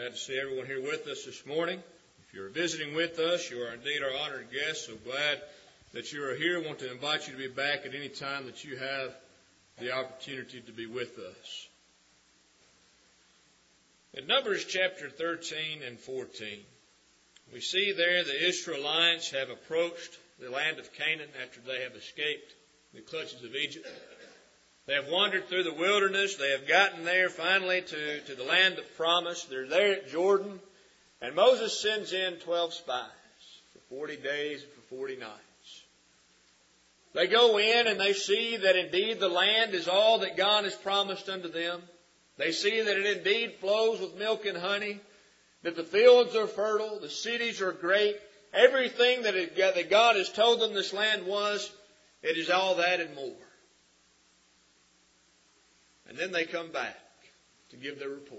Glad to see everyone here with us this morning. If you're visiting with us, you are indeed our honored guest. So glad that you are here. I want to invite you to be back at any time that you have the opportunity to be with us. In Numbers chapter 13 and 14, we see there the Israelites have approached the land of Canaan after they have escaped the clutches of Egypt. They have wandered through the wilderness. They have gotten there finally to the land of promise. They're there at Jordan. And Moses sends in 12 spies for 40 days and for 40 nights. They go in and they see that indeed the land is all that God has promised unto them. They see that it indeed flows with milk and honey, that the fields are fertile, the cities are great. Everything that God has told them this land was, it is all that and more. And then they come back to give their report.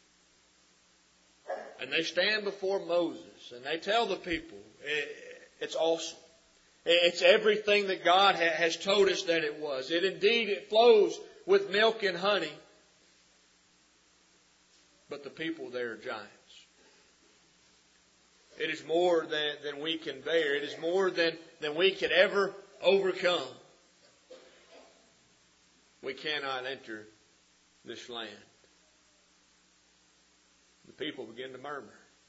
And they stand before Moses and they tell the people, it's awesome. It's everything that God has told us that it was. It flows with milk and honey. But the people there are giants. It is more than we can bear. It is more than we could ever overcome. We cannot enter this land. The people begin to murmur.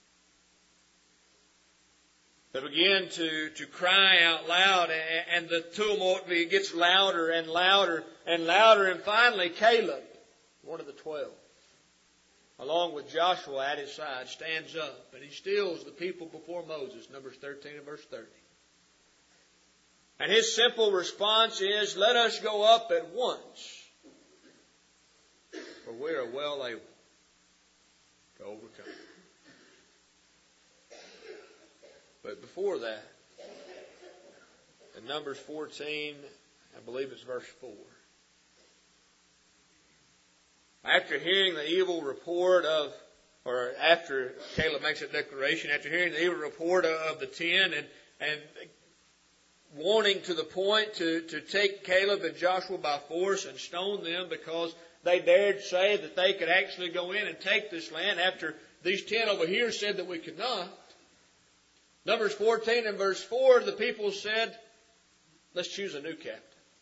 They begin to cry out loud, and the tumult gets louder and louder and louder. And finally, Caleb, one of the 12, along with Joshua at his side, stands up and he stills the people before Moses, Numbers 13 and verse 30. And his simple response is, let us go up at once, for we are well able to overcome. But before that, in Numbers 14, I believe it's verse 4. After hearing the evil report or after Caleb makes that declaration, after hearing the evil report of the 10 and wanting to the point to take Caleb and Joshua by force and stone them because they dared say that they could actually go in and take this land after these 10 over here said that we could not. Numbers 14 and verse 4, the people said, let's choose a new captain.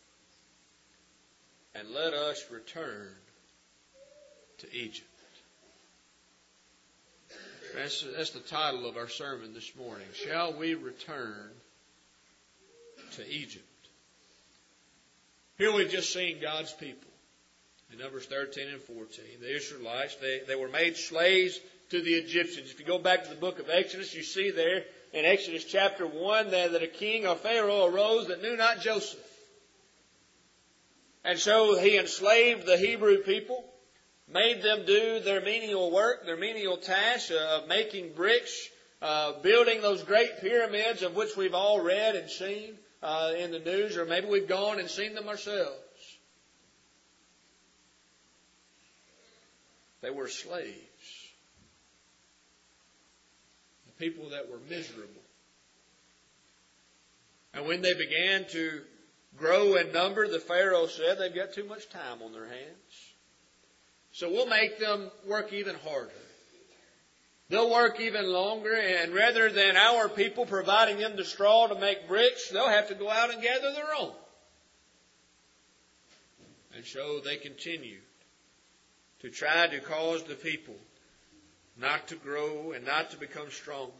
And let us return to Egypt. That's the title of our sermon this morning. Shall we return to Egypt? Here we've just seen God's people. In Numbers 13 and 14, the Israelites, they were made slaves to the Egyptians. If you go back to the book of Exodus, you see there in Exodus chapter 1 that a king or Pharaoh arose that knew not Joseph. And so he enslaved the Hebrew people, made them do their menial work, their menial task of making bricks, building those great pyramids of which we've all read and seen in the news, or maybe we've gone and seen them ourselves. They were slaves. The people that were miserable. And when they began to grow in number, the Pharaoh said they've got too much time on their hands. So we'll make them work even harder. They'll work even longer, and rather than our people providing them the straw to make bricks, they'll have to go out and gather their own. And so they continued to try to cause the people not to grow and not to become stronger.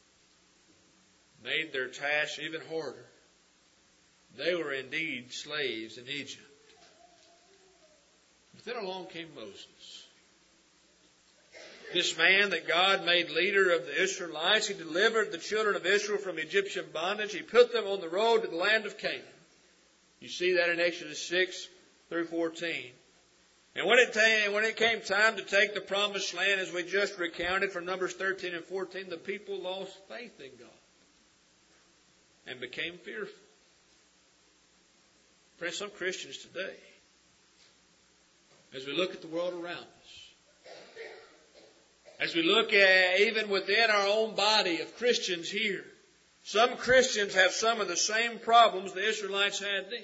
Made their task even harder. They were indeed slaves in Egypt. But then along came Moses. This man that God made leader of the Israelites, he delivered the children of Israel from Egyptian bondage. He put them on the road to the land of Canaan. You see that in Exodus 6 through 14. And when it came time to take the promised land, as we just recounted from Numbers 13 and 14, the people lost faith in God and became fearful. Friends, some Christians today, as we look at the world around us, as we look at even within our own body of Christians here, some Christians have some of the same problems the Israelites had then.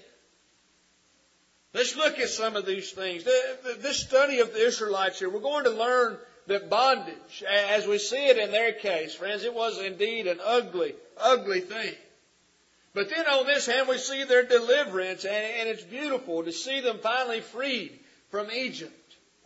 Let's look at some of these things. This study of the Israelites here, we're going to learn that bondage, as we see it in their case, friends, it was indeed an ugly, ugly thing. But then on this hand, we see their deliverance, and it's beautiful to see them finally freed from Egypt.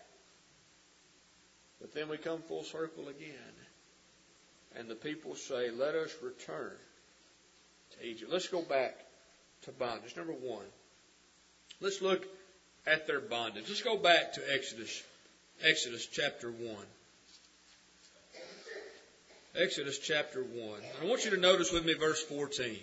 But then we come full circle again, and the people say, let us return to Egypt. Let's go back to bondage. Number one, let's look at their bondage. Let's go back to Exodus chapter 1. Exodus chapter 1. I want you to notice with me verse 14.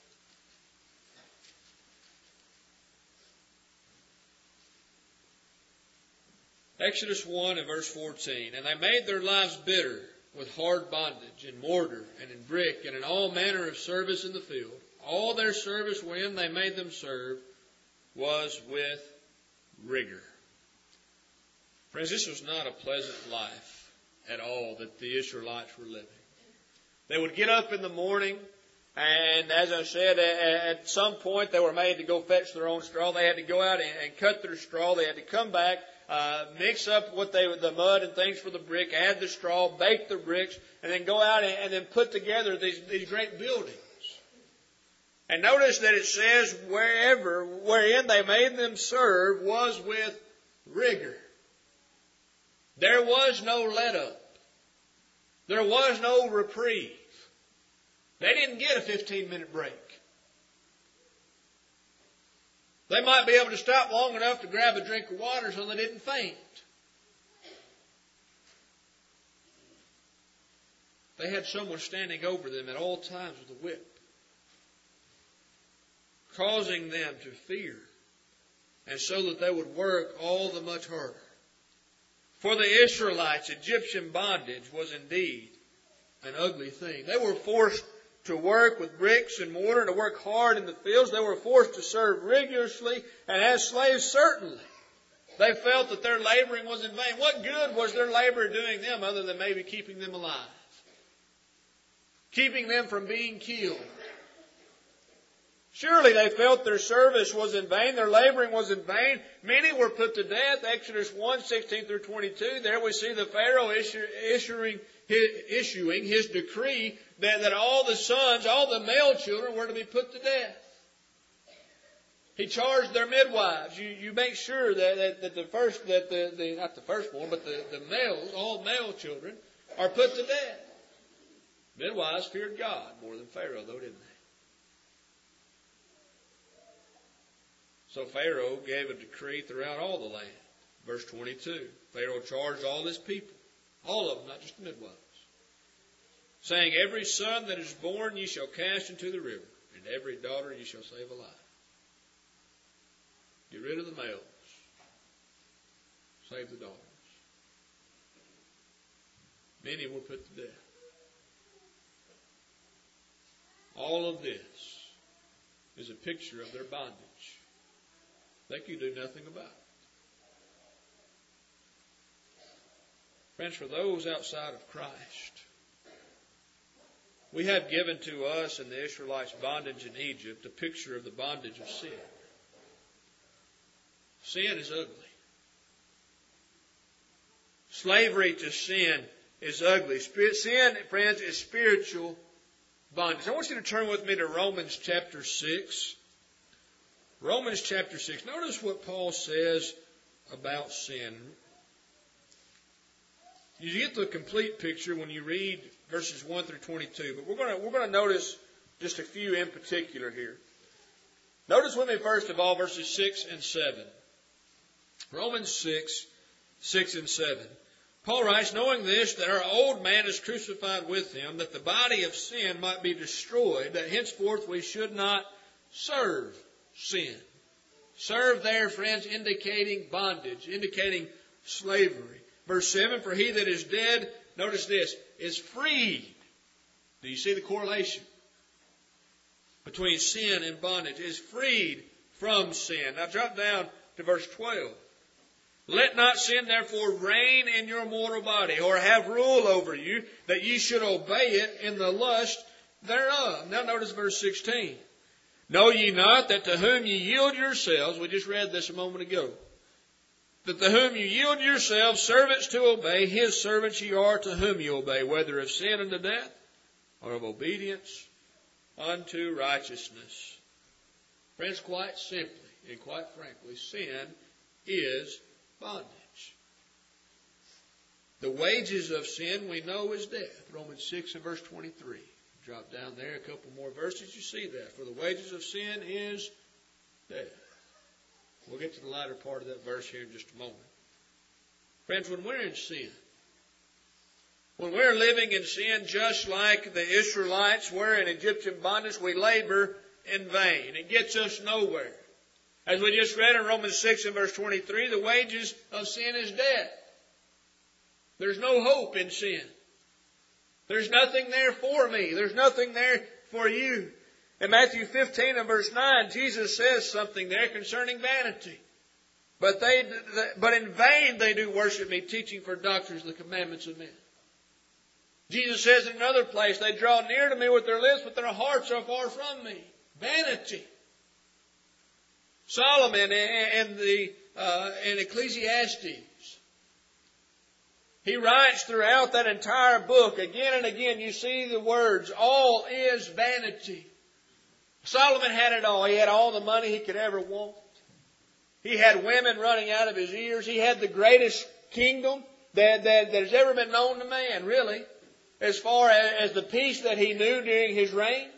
Exodus 1 and verse 14. And they made their lives bitter with hard bondage, in mortar, and in brick, and in all manner of service in the field. All their service wherein they made them serve was with rigor. Friends, this was not a pleasant life at all that the Israelites were living. They would get up in the morning, and as I said, at some point they were made to go fetch their own straw. They had to go out and cut their straw. They had to come back, mix up the mud and things for the brick, add the straw, bake the bricks, and then go out and then put together these great buildings. And notice that it says, wherein they made them serve was with rigor. There was no let up. There was no reprieve. They didn't get a 15-minute break. They might be able to stop long enough to grab a drink of water so they didn't faint. They had someone standing over them at all times with a whip, causing them to fear, and so that they would work all the much harder. For the Israelites, Egyptian bondage was indeed an ugly thing. They were forced to work with bricks and mortar, to work hard in the fields. They were forced to serve rigorously, and as slaves, certainly, they felt that their laboring was in vain. What good was their labor doing them other than maybe keeping them alive? Keeping them from being killed. Surely they felt their service was in vain, their laboring was in vain. Many were put to death. Exodus 1, 16 through 22. There we see the Pharaoh issuing his decree that all the sons, all the male children were to be put to death. He charged their midwives. You make sure that not the firstborn, but the males, all male children, are put to death. Midwives feared God more than Pharaoh, though, didn't they? So Pharaoh gave a decree throughout all the land. Verse 22. Pharaoh charged all his people, all of them, not just the midwives, saying, every son that is born ye shall cast into the river, and every daughter ye shall save alive. Get rid of the males. Save the daughters. Many were put to death. All of this is a picture of their bondage. They could do nothing about it. Friends, for those outside of Christ, we have given to us and the Israelites' bondage in Egypt a picture of the bondage of sin. Sin is ugly. Slavery to sin is ugly. Sin, friends, is spiritual bondage. I want you to turn with me to Romans chapter 6. Romans chapter 6. Notice what Paul says about sin. You get the complete picture when you read verses 1 through 22. But we're going to notice just a few in particular here. Notice with me first of all verses 6 and 7. Romans 6, 6 and 7. Paul writes, knowing this, that our old man is crucified with him, that the body of sin might be destroyed, that henceforth we should not serve sin. Serve there, friends, indicating bondage, indicating slavery. Verse 7, for he that is dead, notice this, is freed. Do you see the correlation between sin and bondage? Is freed from sin. Now drop down to verse 12. Let not sin therefore reign in your mortal body, or have rule over you, that ye should obey it in the lust thereof. Now notice verse 16. Know ye not that to whom ye yield yourselves, we just read this a moment ago, that to whom you yield yourselves servants to obey, His servants ye are to whom you obey, whether of sin unto death, or of obedience unto righteousness. Friends, quite simply and quite frankly, sin is bondage. The wages of sin we know is death. Romans 6 and verse 23. Drop down there a couple more verses, you see that. For the wages of sin is death. We'll get to the latter part of that verse here in just a moment. Friends, when we're in sin, when we're living in sin just like the Israelites were in Egyptian bondage, we labor in vain. It gets us nowhere. As we just read in Romans 6 and verse 23, the wages of sin is death. There's no hope in sin. There's nothing there for me. There's nothing there for you. In Matthew 15 and verse 9, Jesus says something there concerning vanity. But in vain they do worship me, teaching for doctrines the commandments of men. Jesus says in another place, they draw near to me with their lips, but their hearts are far from me. Vanity. Solomon in Ecclesiastes, he writes throughout that entire book, again and again, you see the words, all is vanity. Solomon had it all. He had all the money he could ever want. He had women running out of his ears. He had the greatest kingdom that has ever been known to man, really, as far as the peace that he knew during his reign.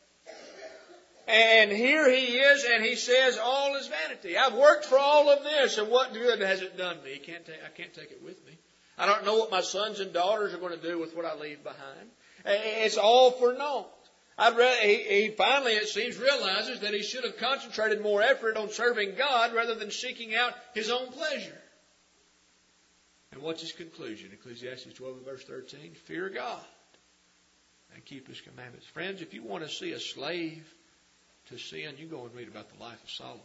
And here he is, and he says, all is vanity. I've worked for all of this, and what good has it done me? I can't take it with me. I don't know what my sons and daughters are going to do with what I leave behind. It's all for naught. He finally, it seems, realizes that he should have concentrated more effort on serving God rather than seeking out his own pleasure. And what's his conclusion? Ecclesiastes 12 and verse 13, fear God and keep His commandments. Friends, if you want to see a slave to sin, you go and read about the life of Solomon.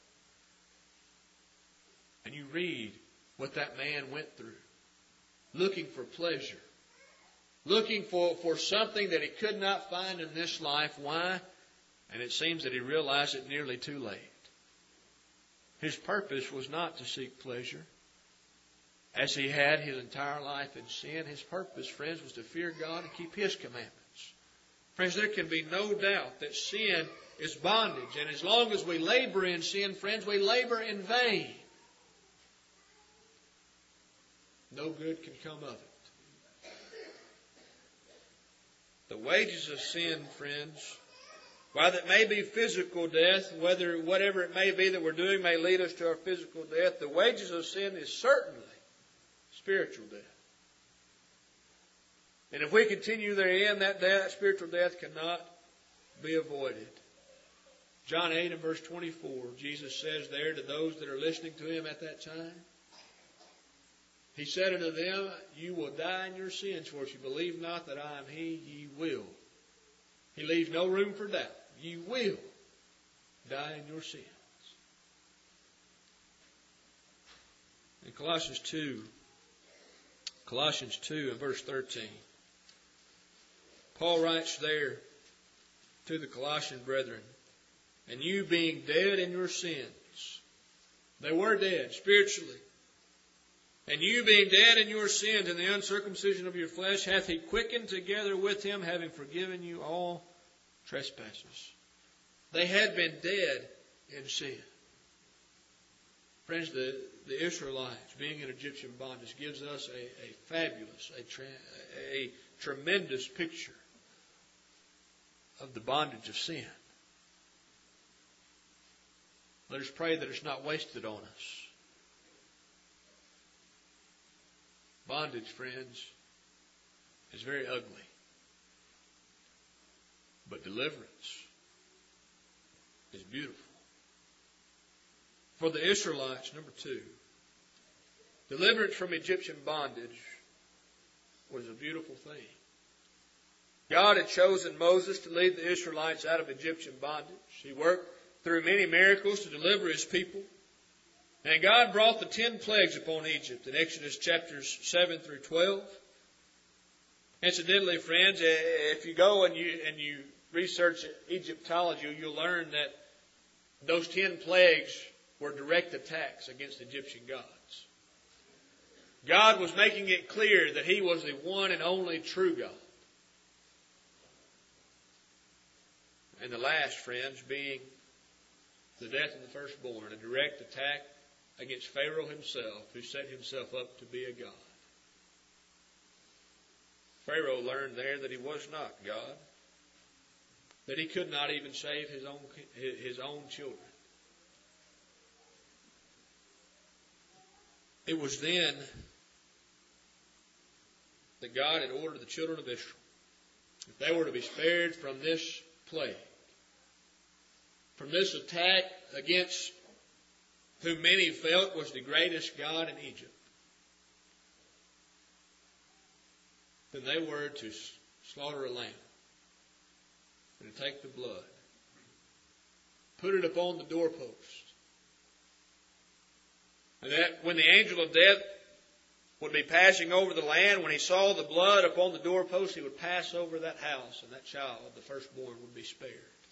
And you read what that man went through, looking for pleasure, looking for something that he could not find in this life. Why? And it seems that he realized it nearly too late. His purpose was not to seek pleasure. As he had his entire life in sin, his purpose, friends, was to fear God and keep His commandments. Friends, there can be no doubt that sin is bondage. And as long as we labor in sin, friends, we labor in vain. No good can come of it. The wages of sin, friends, while it may be physical death, whatever it may be that we're doing may lead us to our physical death, the wages of sin is certainly spiritual death. And if we continue therein, that spiritual death cannot be avoided. John 8 and verse 24, Jesus says there to those that are listening to Him at that time, He said unto them, you will die in your sins, for if you believe not that I am He, ye will. He leaves no room for doubt. You will die in your sins. In Colossians 2 and verse 13, Paul writes there to the Colossian brethren, and you being dead in your sins, they were dead spiritually, and you being dead in your sins and the uncircumcision of your flesh, hath He quickened together with Him, having forgiven you all trespasses. They had been dead in sin. Friends, the Israelites being in Egyptian bondage gives us a fabulous, a tremendous picture of the bondage of sin. Let us pray that it's not wasted on us. Bondage, friends, is very ugly. But deliverance is beautiful. For the Israelites, number 2, deliverance from Egyptian bondage was a beautiful thing. God had chosen Moses to lead the Israelites out of Egyptian bondage. He worked through many miracles to deliver His people. And God brought the 10 plagues upon Egypt in Exodus chapters 7 through 12. Incidentally, friends, if you go and you research Egyptology, you'll learn that those 10 plagues were direct attacks against Egyptian gods. God was making it clear that He was the one and only true God. And the last, friends, being the death of the firstborn, a direct attack against Pharaoh himself, who set himself up to be a god. Pharaoh learned there that he was not God, that he could not even save his own children. It was then that God had ordered the children of Israel, if they were to be spared from this plague, from this attack against whom many felt was the greatest god in Egypt, then they were to slaughter a lamb and to take the blood, put it upon the doorpost, and that when the angel of death would be passing over the land, when he saw the blood upon the doorpost, he would pass over that house, and that child, the firstborn, would be spared.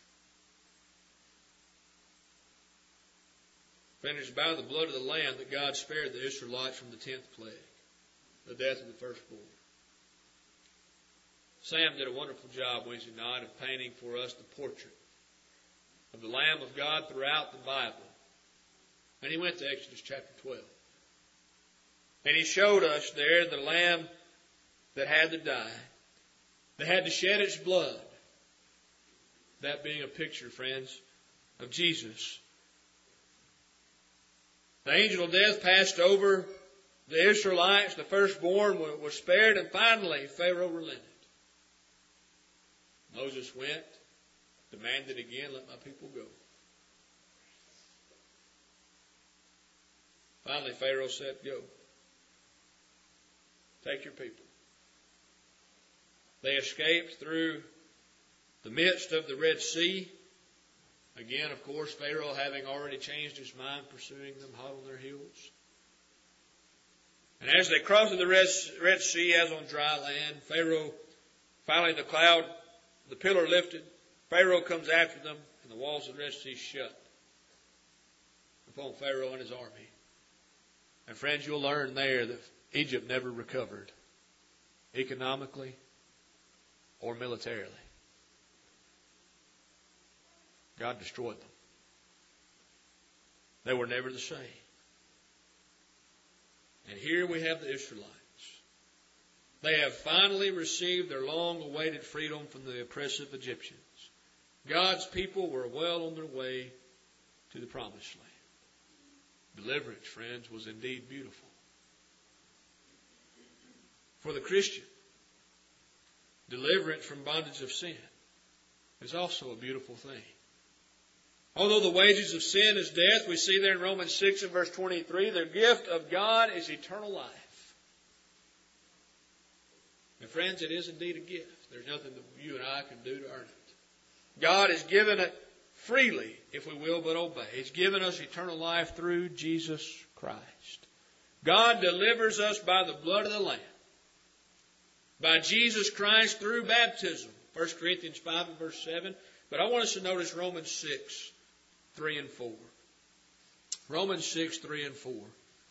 Friends, it is by the blood of the Lamb that God spared the Israelites from the 10th plague, the death of the firstborn. Sam did a wonderful job Wednesday night of painting for us the portrait of the Lamb of God throughout the Bible. And he went to Exodus chapter 12. And he showed us there the Lamb that had to die, that had to shed its blood. That being a picture, friends, of Jesus. The angel of death passed over the Israelites. The firstborn was spared. And finally, Pharaoh relented. Moses went, demanded again, let my people go. Finally, Pharaoh said, go. Take your people. They escaped through the midst of the Red Sea. Again, of course, Pharaoh having already changed his mind, pursuing them hot on their heels. And as they crossed the Red Sea, as on dry land, Pharaoh, finally the pillar lifted. Pharaoh comes after them, and the walls of the Red Sea shut upon Pharaoh and his army. And friends, you'll learn there that Egypt never recovered, economically or militarily. God destroyed them. They were never the same. And here we have the Israelites. They have finally received their long-awaited freedom from the oppressive Egyptians. God's people were well on their way to the promised land. Deliverance, friends, was indeed beautiful. For the Christian, deliverance from bondage of sin is also a beautiful thing. Although the wages of sin is death, we see there in Romans 6 and verse 23, the gift of God is eternal life. And friends, it is indeed a gift. There's nothing that you and I can do to earn it. God has given it freely, if we will but obey. He's given us eternal life through Jesus Christ. God delivers us by the blood of the Lamb, by Jesus Christ through baptism. 1 Corinthians 5 and verse 7. But I want us to notice Romans 6, 3 and 4. Romans 6, 3 and 4.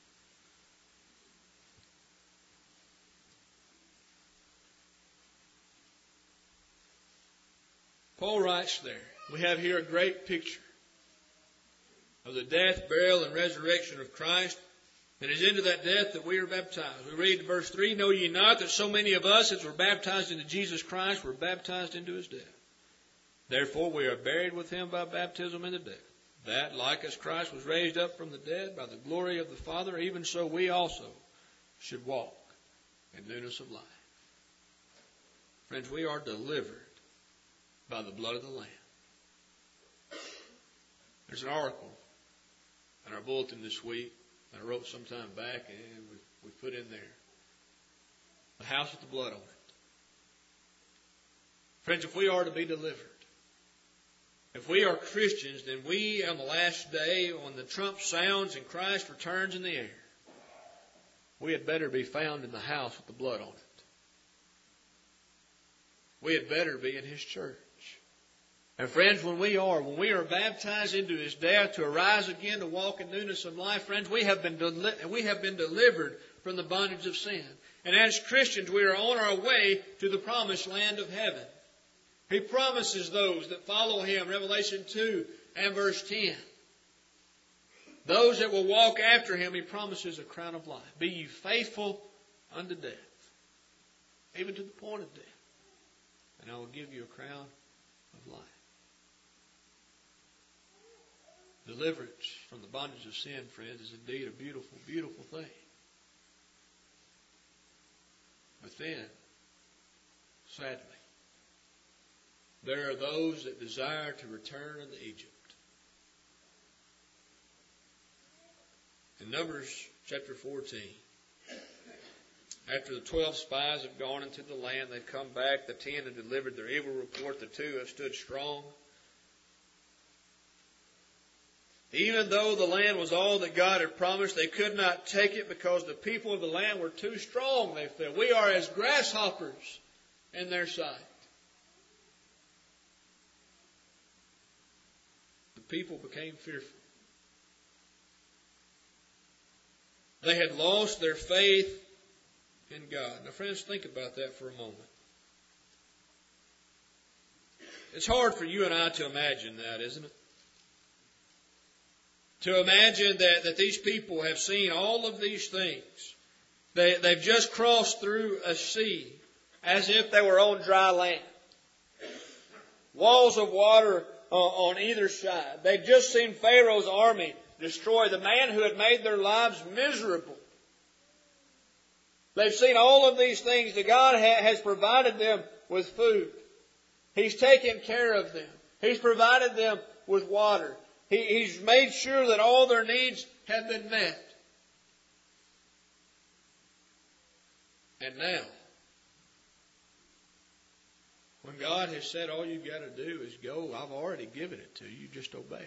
Paul writes there, we have here a great picture of the death, burial, and resurrection of Christ. And it is into that death that we are baptized. We read in verse 3, know ye not that so many of us as were baptized into Jesus Christ were baptized into His death? Therefore we are buried with Him by baptism into death, that, like as Christ was raised up from the dead by the glory of the Father, even so we also should walk in newness of life. Friends, we are delivered by the blood of the Lamb. There's an article in our bulletin this week that I wrote some time back, and we put in there, the house with the blood on it. Friends, if we are to be delivered, if we are Christians, then we, on the last day, when the trump sounds and Christ returns in the air, we had better be found in the house with the blood on it. We had better be in His church. And friends, when we are baptized into His death to arise again to walk in newness of life, friends, we have been delivered from the bondage of sin. And as Christians, we are on our way to the promised land of heaven. He promises those that follow Him, Revelation 2 and verse 10. Those that will walk after Him, He promises a crown of life. Be ye faithful unto death, even to the point of death, and I will give you a crown of life. Deliverance from the bondage of sin, friends, is indeed a beautiful, beautiful thing. But then, sadly, there are those that desire to return unto Egypt. In Numbers chapter 14, after the 12 spies have gone into the land, they've come back. The 10 have delivered their evil report. The 2 have stood strong. Even though the land was all that God had promised, they could not take it because the people of the land were too strong, they felt. We are as grasshoppers in their sight. The people became fearful. They had lost their faith in God. Now, friends, think about that for a moment. It's hard for you and I to imagine that, isn't it? To imagine that these people have seen all of these things. They've just crossed through a sea as if they were on dry land. Walls of water on either side. They've just seen Pharaoh's army destroy the man who had made their lives miserable. They've seen all of these things that God has provided them with food. He's taken care of them. He's provided them with water. He's made sure that all their needs have been met. And now, when God has said all you've got to do is go, I've already given it to you, just obey.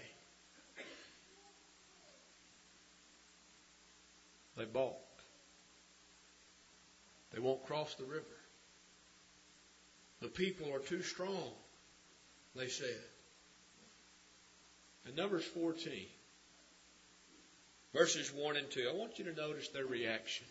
They balk. They won't cross the river. The people are too strong, they said. In Numbers 14, verses 1 and 2, I want you to notice their reaction.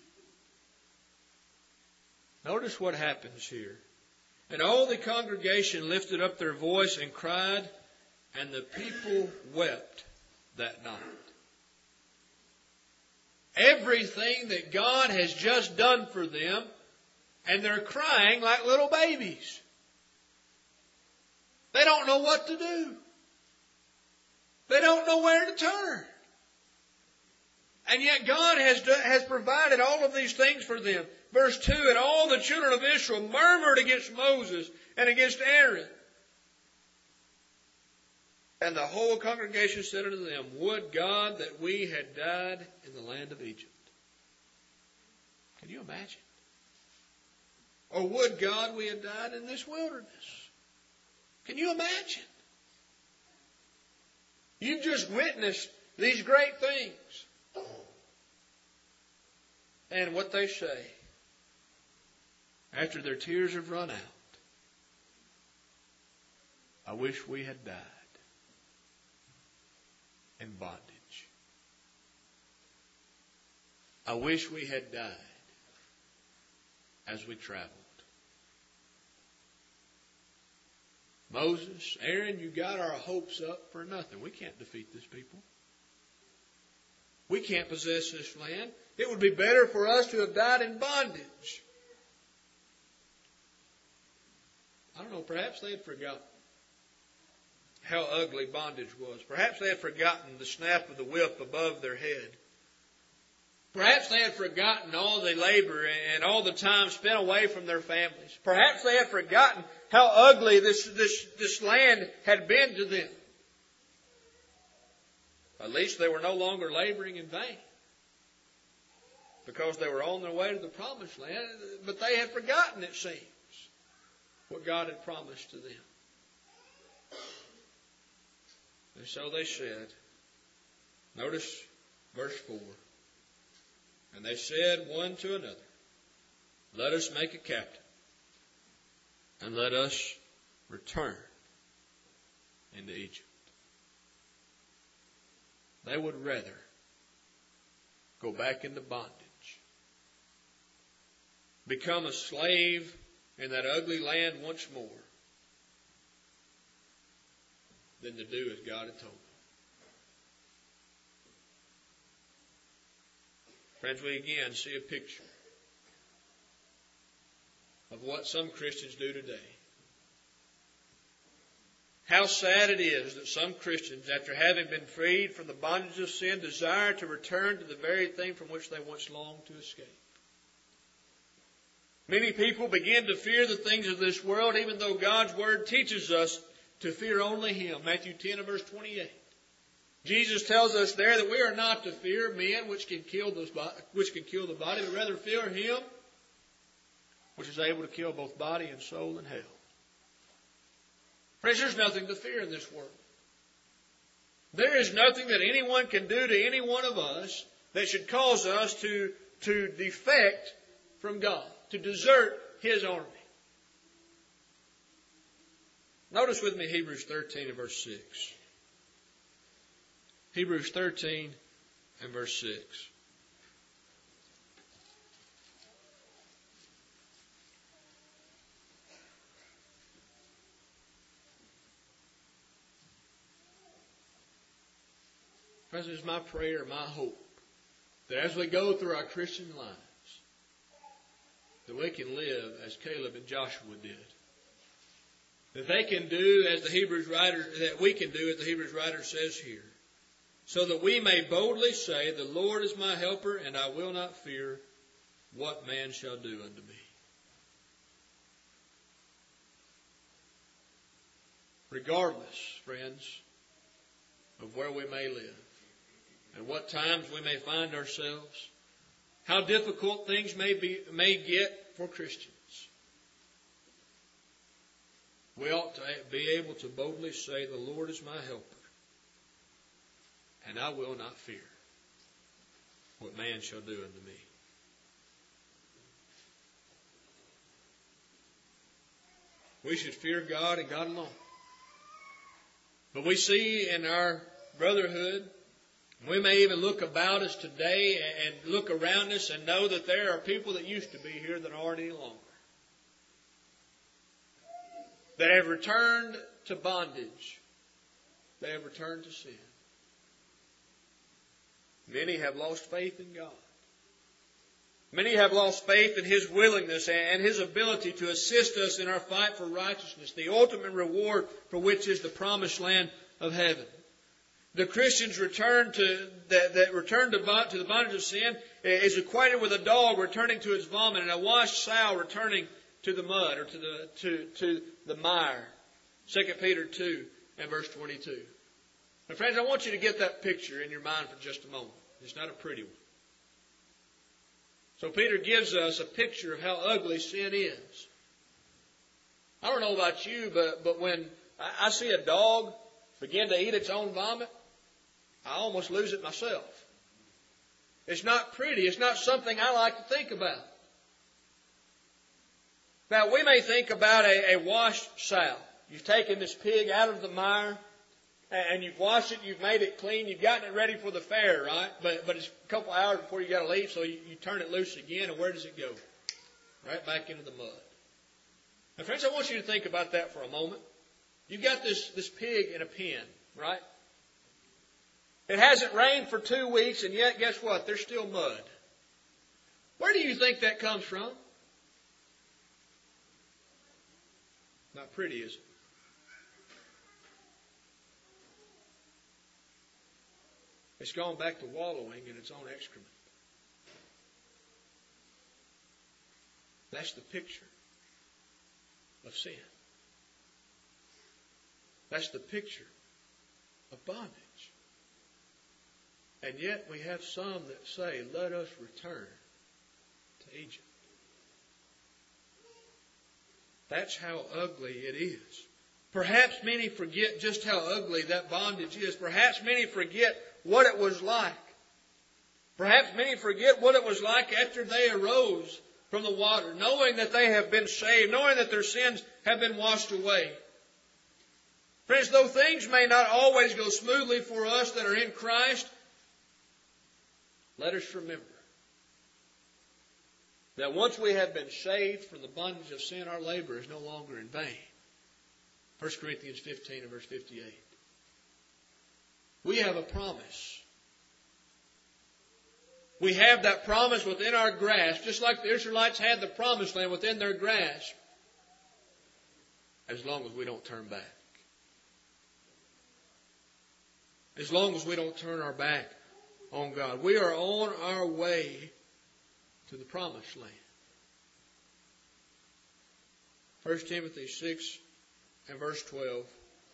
Notice what happens here. And all the congregation lifted up their voice and cried, and the people wept that night. Everything that God has just done for them, and they're crying like little babies. They don't know what to do. They don't know where to turn. And yet God has provided all of these things for them. Verse 2, and all the children of Israel murmured against Moses and against Aaron. And the whole congregation said unto them, would God that we had died in the land of Egypt. Can you imagine? Or would God we had died in this wilderness. Can you imagine? You've just witnessed these great things. And what they say, after their tears have run out, I wish we had died in bondage. I wish we had died as we traveled. Moses, Aaron, you got our hopes up for nothing. We can't defeat this people. We can't possess this land. It would be better for us to have died in bondage. I don't know, perhaps they had forgotten how ugly bondage was. Perhaps they had forgotten the snap of the whip above their head. Perhaps they had forgotten all the labor and all the time spent away from their families. Perhaps they had forgotten how ugly this land had been to them. At least they were no longer laboring in vain, because they were on their way to the promised land. But they had forgotten, it seems, what God had promised to them. And so they said, notice verse 4, and they said one to another, let us make a captain, and let us return into Egypt. They would rather go back into bondage become a slave in that ugly land once more than to do as God had told them. Friends, we again see a picture of what some Christians do today. How sad it is that some Christians, after having been freed from the bondage of sin, desire to return to the very thing from which they once longed to escape. Many people begin to fear the things of this world, even though God's Word teaches us to fear only Him. Matthew 10 and verse 28. Jesus tells us there that we are not to fear men which can kill the body, but rather fear Him which is able to kill both body and soul in hell. Friends, there's nothing to fear in this world. There is nothing that anyone can do to any one of us that should cause us to defect from God, to desert His army. Notice with me Hebrews 13 and verse 6. Hebrews 13 and verse 6. Friends, it is my prayer, my hope, that as we go through our Christian lives, that we can live as Caleb and Joshua did. That they can do as the Hebrews writer, that we can do as the Hebrews writer says here. So that we may boldly say, the Lord is my helper, and I will not fear what man shall do unto me. Regardless, friends, of where we may live, and what times we may find ourselves, how difficult things may get for Christians, we ought to be able to boldly say, the Lord is my helper, and I will not fear what man shall do unto me. We should fear God and God alone. But we see in our brotherhood, we may even look about us today and look around us and know that there are people that used to be here that aren't any longer. That have returned to bondage. They have returned to sin. Many have lost faith in God. Many have lost faith in His willingness and His ability to assist us in our fight for righteousness, the ultimate reward for which is the promised land of heaven. The Christian's return to the bondage of sin is equated with a dog returning to its vomit and a washed sow returning to the mud or to the mire. 2 Peter 2 and verse 22. Now, friends, I want you to get that picture in your mind for just a moment. It's not a pretty one. So Peter gives us a picture of how ugly sin is. I don't know about you, but when I see a dog begin to eat its own vomit, I almost lose it myself. It's not pretty. It's not something I like to think about. Now, we may think about a washed sow. You've taken this pig out of the mire, and you've washed it, you've made it clean, you've gotten it ready for the fair, right? But it's a couple hours before you got to leave, so you turn it loose again, and where does it go? Right back into the mud. Now, friends, I want you to think about that for a moment. You've got this pig in a pen, right? It hasn't rained for 2 weeks, and yet, guess what? There's still mud. Where do you think that comes from? Not pretty, is it? It's gone back to wallowing in its own excrement. That's the picture of sin. That's the picture of bondage. And yet we have some that say, let us return to Egypt. That's how ugly it is. Perhaps many forget just how ugly that bondage is. Perhaps many forget what it was like. Perhaps many forget what it was like after they arose from the water, knowing that they have been saved, knowing that their sins have been washed away. Friends, though things may not always go smoothly for us that are in Christ, let us remember That once we have been saved from the bondage of sin, our labor is no longer in vain. 1 Corinthians 15 and verse 58. We have a promise. We have that promise within our grasp, just like the Israelites had the promised land within their grasp, as long as we don't turn back. As long as we don't turn our back on God. We are on our way to the promised land. 1 Timothy 6 and verse 12.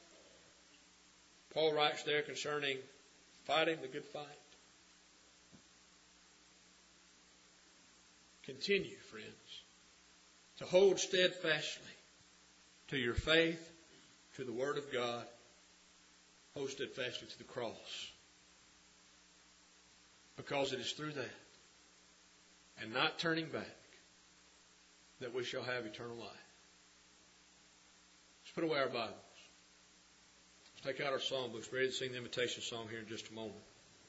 Paul writes there concerning fighting the good fight. Continue, friends, to hold steadfastly to your faith, to the Word of God. Hold steadfastly to the cross. Because it is through that, and not turning back, that we shall have eternal life. Let's put away our Bibles. Let's take out our song books. We're ready to sing the invitation song here in just a moment.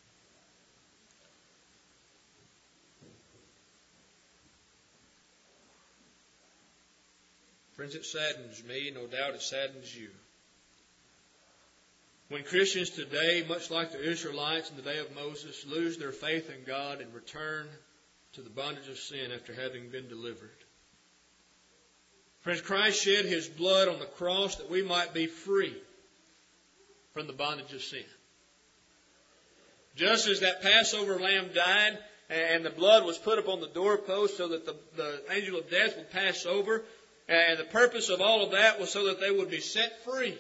Friends, it saddens me. No doubt it saddens you. When Christians today, much like the Israelites in the day of Moses, lose their faith in God and return to the bondage of sin after having been delivered. Friends, Christ shed His blood on the cross that we might be free from the bondage of sin. Just as that Passover lamb died and the blood was put upon the doorpost so that the angel of death would pass over, and the purpose of all of that was so that they would be set free.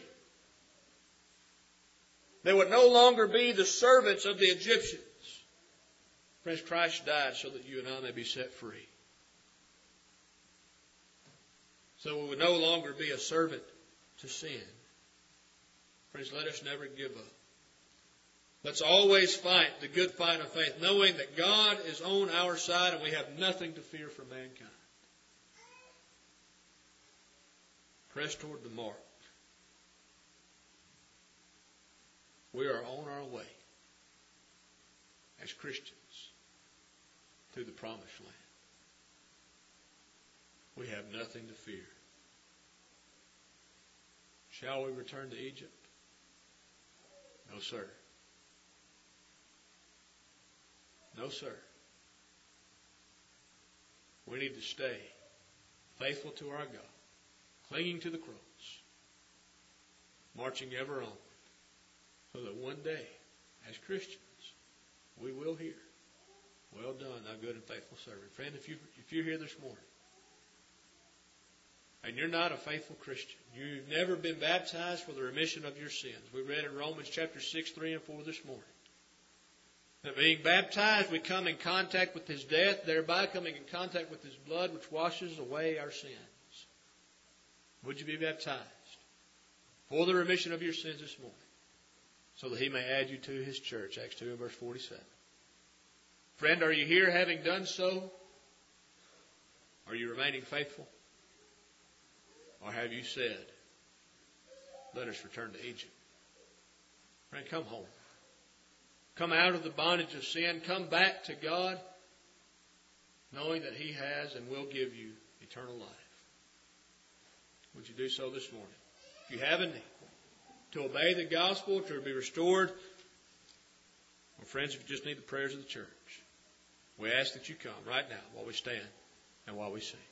They would no longer be the servants of the Egyptians. Friends, Christ died so that you and I may be set free. So we would no longer be a servant to sin. Friends, let us never give up. Let's always fight the good fight of faith, knowing that God is on our side and we have nothing to fear from mankind. Press toward the mark. We are on our way as Christians to the promised land. We have nothing to fear. Shall we return to Egypt? No, sir. No, sir. We need to stay faithful to our God, clinging to the cross, marching ever on, so that one day, as Christians, we will hear, "Well done, thou good and faithful servant." Friend, if you're here this morning, and you're not a faithful Christian, you've never been baptized for the remission of your sins. We read in Romans chapter 6, 3 and 4 this morning. That being baptized, we come in contact with His death, thereby coming in contact with His blood, which washes away our sins. Would you be baptized for the remission of your sins this morning, so that He may add you to His church? Acts 2 and verse 47. Friend, are you here having done so? Are you remaining faithful? Or have you said, "Let us return to Egypt"? Friend, come home. Come out of the bondage of sin. Come back to God, knowing that He has and will give you eternal life. Would you do so this morning? If you have a need to obey the gospel, to be restored, or friends, if you just need the prayers of the church, we ask that you come right now while we stand and while we sing.